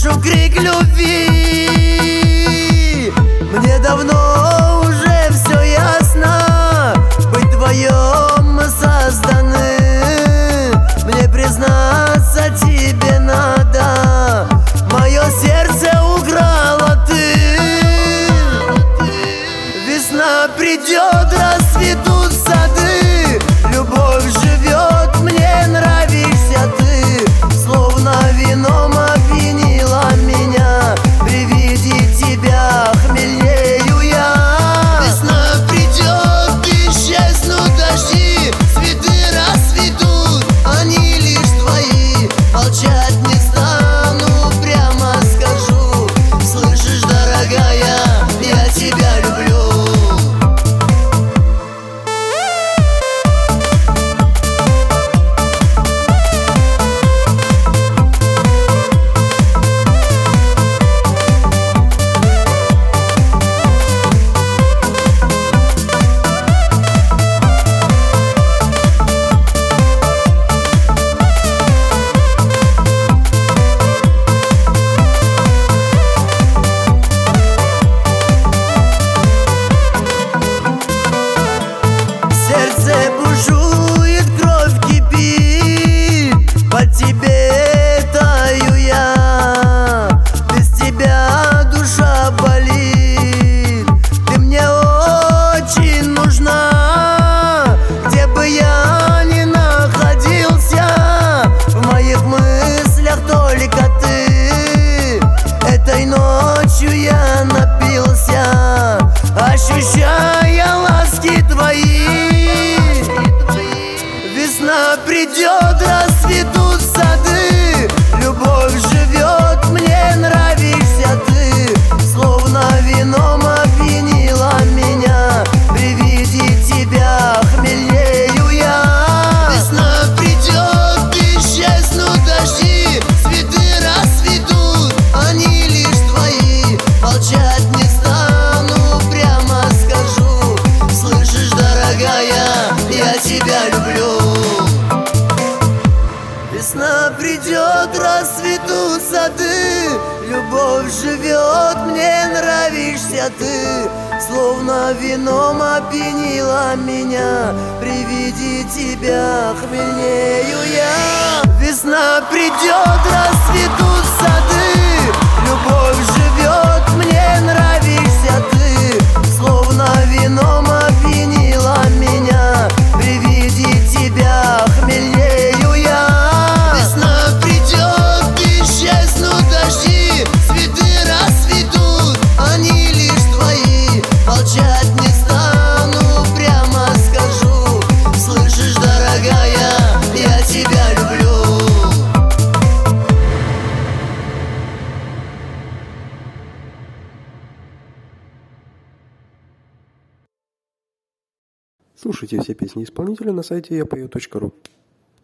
слышу крик любви. Мне давно уже все ясно, быть вдвоем мы созданы. Мне признаться тебе надо, мое сердце украла ты. Весна придет, расцветут сады, любовь живет, мне нравишься ты. Словно вином опьянила меня, при виде тебя хмельнею я. Весна придет, исчезнут дожди, цветы расцветут, они лишь твои. Молчать не стану, прямо скажу. Слышишь, дорогая, я тебя люблю. Сердце бушует, кровь кипит, по тебе таю я. Без тебя душа болит, ты мне очень нужна. Где бы я ни находился, в моих мыслях только ты. Этой ночью я напился, ощущая ласки твои. Весна придет, расцветут сады, любовь живет, мне нравишься ты. Словно вином опьянила меня, при виде тебя хмельнею я. Весна придет, исчезнут дожди, цветы расцветут, они лишь твои. Молчать не стану, прямо скажу. Слышишь, дорогая, я тебя люблю. Весна придет, расцветут сады, любовь живет, мне нравишься ты. Словно вином опьянила меня, при виде тебя хмельнею я. Весна придет, расцветут сады, любовь живет, мне нравишься ты. Словно вином опьянила меня, при виде тебя хмельнею я. Весна придет, исчезнут дожди, цветы расцветут, они лишь твои. Молчать не стану, прямо скажу. Слышишь, дорогая, я тебя люблю. Слушайте все песни исполнителя на сайте yapою.ru.